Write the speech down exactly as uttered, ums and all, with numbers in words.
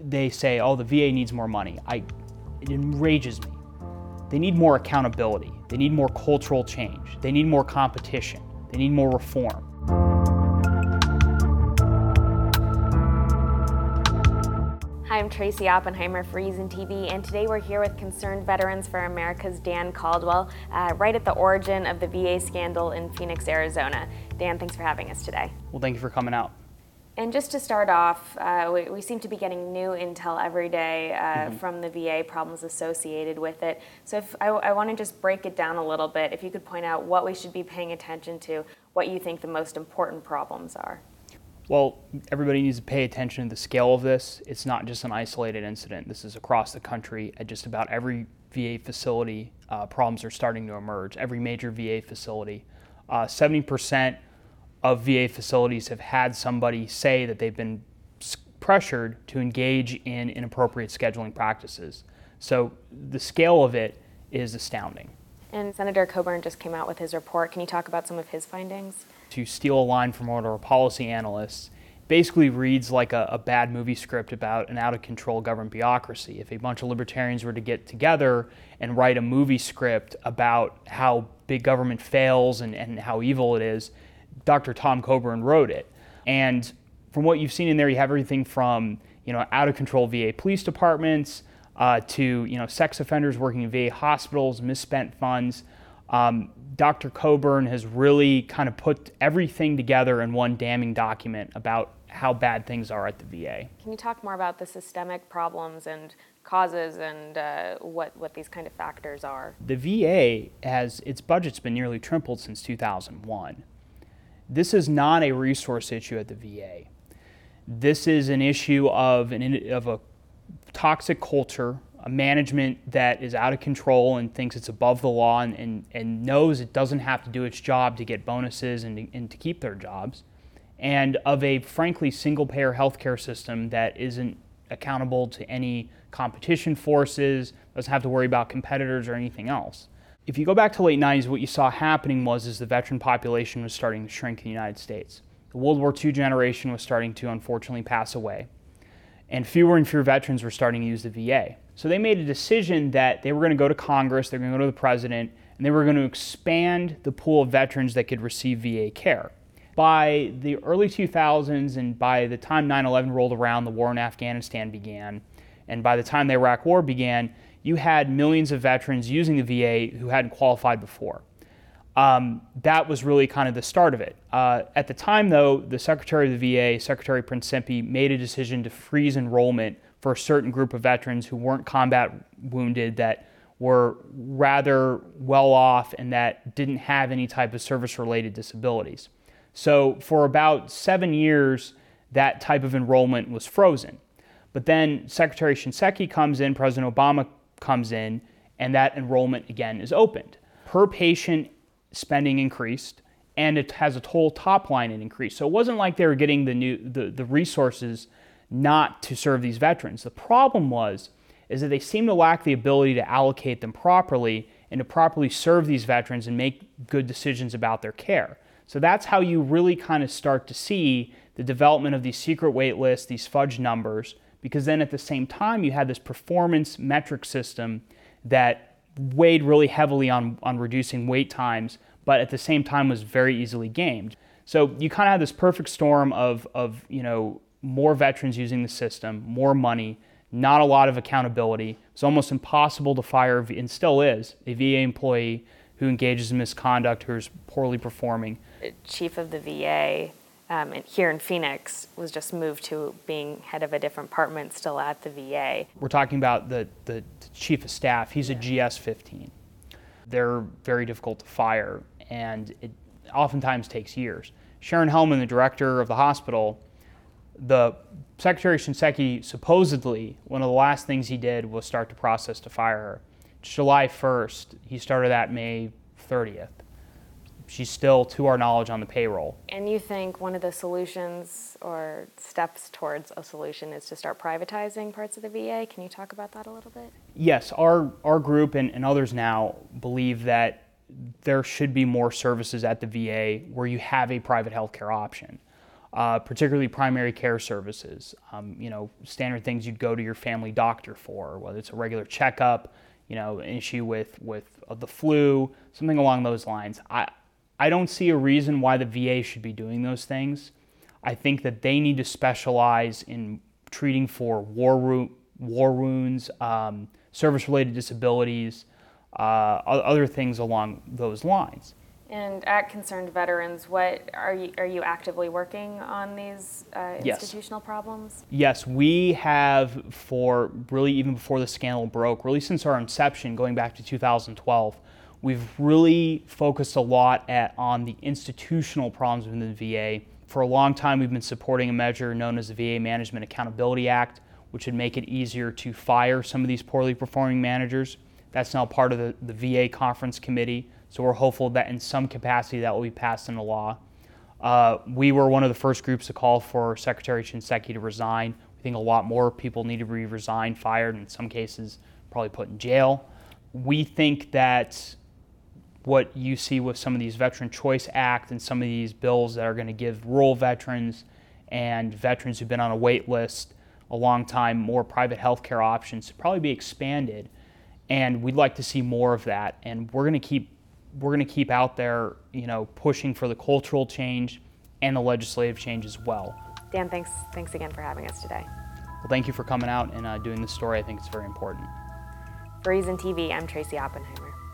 they say, oh, the V A needs more money, I, it enrages me. They need more accountability. They need more cultural change. They need more competition. They need more reform. Hi, I'm Tracy Oppenheimer for Reason T V, and today we're here with Concerned Veterans for America's Dan Caldwell, uh, right at the origin of the V A scandal in Phoenix, Arizona. Dan, thanks for having us today. Well, thank you for coming out. And just to start off, uh, we, we seem to be getting new intel every day uh, mm-hmm. from the V A, problems associated with it. So if I, I want to just break it down a little bit, if you could point out what we should be paying attention to, what you think the most important problems are. Well, everybody needs to pay attention to the scale of this. It's not just an isolated incident. This is across the country. At just about every V A facility, uh, problems are starting to emerge. Every major V A facility. Uh, seventy percent of V A facilities have had somebody say that they've been pressured to engage in inappropriate scheduling practices. So the scale of it is astounding. And Senator Coburn just came out with his report. Can you talk about some of his findings? To steal a line from one of our policy analysts, basically reads like a, a bad movie script about an out-of-control government bureaucracy. If a bunch of libertarians were to get together and write a movie script about how big government fails and, and how evil it is, Doctor Tom Coburn wrote it. And from what you've seen in there, you have everything from, you know, out-of-control V A police departments uh, to, you know, sex offenders working in V A hospitals, misspent funds. Um, Doctor Coburn has really kind of put everything together in one damning document about how bad things are at the V A. Can you talk more about the systemic problems and causes and uh, what, what these kind of factors are? The V A has, its budget's been nearly tripled since two thousand one. This is not a resource issue at the V A. This is an issue of, an, of a toxic culture, a management that is out of control and thinks it's above the law and, and, and knows it doesn't have to do its job to get bonuses and to, and to keep their jobs, and of a frankly single-payer healthcare system that isn't accountable to any competition forces, doesn't have to worry about competitors or anything else. If you go back to the late nineties, what you saw happening was is the veteran population was starting to shrink in the United States. The World War Two generation was starting to unfortunately pass away, and fewer and fewer veterans were starting to use the V A. So they made a decision that they were going to go to Congress, they were going to go to the president, and they were going to expand the pool of veterans that could receive V A care. By the early two thousands and by the time nine eleven rolled around, the war in Afghanistan began, and by the time the Iraq War began, you had millions of veterans using the V A who hadn't qualified before. Um, that was really kind of the start of it. Uh, at the time, though, the Secretary of the V A, Secretary Principi, made a decision to freeze enrollment for a certain group of veterans who weren't combat wounded, that were rather well off and that didn't have any type of service-related disabilities. So for about seven years, that type of enrollment was frozen. But then Secretary Shinseki comes in, President Obama comes in, and that enrollment again is opened. Per patient spending increased, and it has a total top line it increased. So it wasn't like they were getting the new the, the resources not to serve these veterans. The problem was is that they seemed to lack the ability to allocate them properly and to properly serve these veterans and make good decisions about their care. So that's how you really kind of start to see the development of these secret wait lists, these fudge numbers, because then at the same time you had this performance metric system that weighed really heavily on, on reducing wait times, but at the same time was very easily gamed. So you kind of had this perfect storm of, of you know, more veterans using the system, more money, not a lot of accountability. It's almost impossible to fire, and still is, a V A employee who engages in misconduct, who's poorly performing. Chief of the V A um, here in Phoenix was just moved to being head of a different department still at the V A. We're talking about the, the chief of staff. He's a G S fifteen. They're very difficult to fire, and it oftentimes takes years. Sharon Hellman, the director of the hospital, the Secretary Shinseki, supposedly, one of the last things he did was start the process to fire her. July first, he started that May thirtieth. She's still, to our knowledge, on the payroll. And you think one of the solutions or steps towards a solution is to start privatizing parts of the V A? Can you talk about that a little bit? Yes, our, our group and, and others now believe that there should be more services at the V A where you have a private healthcare option. uh, particularly primary care services. Um, you know, standard things you'd go to your family doctor for, whether it's a regular checkup, you know, an issue with, with uh, the flu, something along those lines. I, I don't see a reason why the V A should be doing those things. I think that they need to specialize in treating for war, wo- war wounds, um, service-related disabilities, uh, other things along those lines. And at Concerned Veterans, what are you are you actively working on these uh, institutional yes. problems? Yes, we have for really even before the scandal broke, really since our inception, going back to two thousand twelve, we've really focused a lot at on the institutional problems within the V A. For a long time, we've been supporting a measure known as the V A Management Accountability Act, which would make it easier to fire some of these poorly performing managers. That's now part of the, the V A Conference Committee, so we're hopeful that in some capacity that will be passed into law. Uh, we were one of the first groups to call for Secretary Shinseki to resign. We think a lot more people need to be resigned, fired, and in some cases probably put in jail. We think that what you see with some of these Veteran Choice Act and some of these bills that are going to give rural veterans and veterans who've been on a wait list a long time more private health care options to probably be expanded. And we'd like to see more of that. And we're going to keep we're going to keep out there, you know, pushing for the cultural change and the legislative change as well. Dan, thanks thanks again for having us today. Well, thank you for coming out and uh, doing this story. I think it's very important. For Reason T V, I'm Tracy Oppenheimer.